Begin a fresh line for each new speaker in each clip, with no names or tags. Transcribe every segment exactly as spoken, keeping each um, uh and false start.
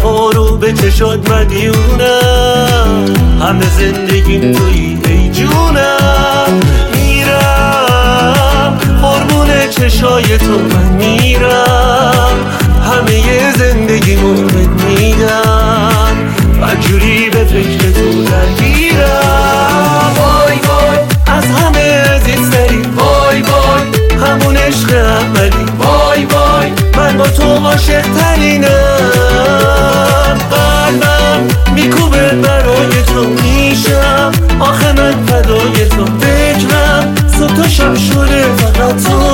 وفا رو به چشات مدیونم، همه زندگیم تویی ای جونم. میرم قربون چشای تو من میرم، همه زندگیمو بهت میدم، بدجوری به فکر تو درگیرم. وای وای از همه عزیزتری، وای وای همون عشق اولی، وای وای من با تو عاشق ترینم. قلبم میکوبه برای تو میشم، آخه من فدای تو، فکرم صبح تا شب شده فقط تو.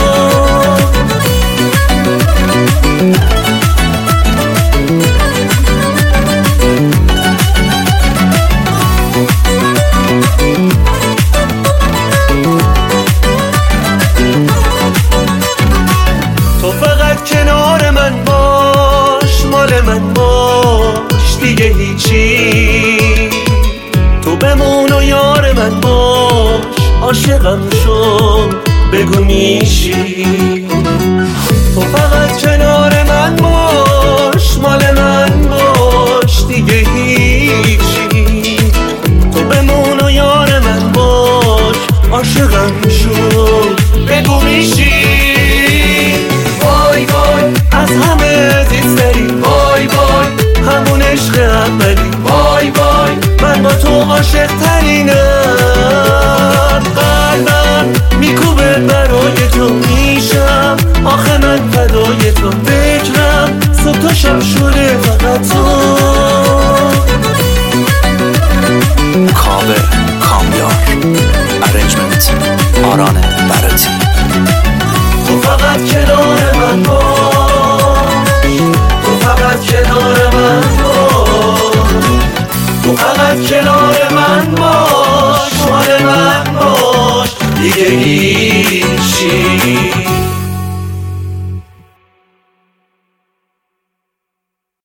تو فقط کنار من باش، مال من باش دیگه هیچی، تو بمون و یار من باش، عاشقم شو بگو میشی. تو فقط کنار من باش، مال من باش دیگه هیچی، تو بمون و یار من باش، عاشقم شو بگو میشی. وای وای از همه عزیزتری، وای وای همون عشق اولی، وای وای من با تو عاشق ترینم. قلبم میکوبه برای تو میشم، آخه من فدای تو، فکرم صبح تا شب شده فقط تو.
کاوه کامیار، ارنجمنت آران براتی.
تو فقط کنار من باش، تو فقط کنار من باش، تو فقط کنار من باش، مال من باش دیگه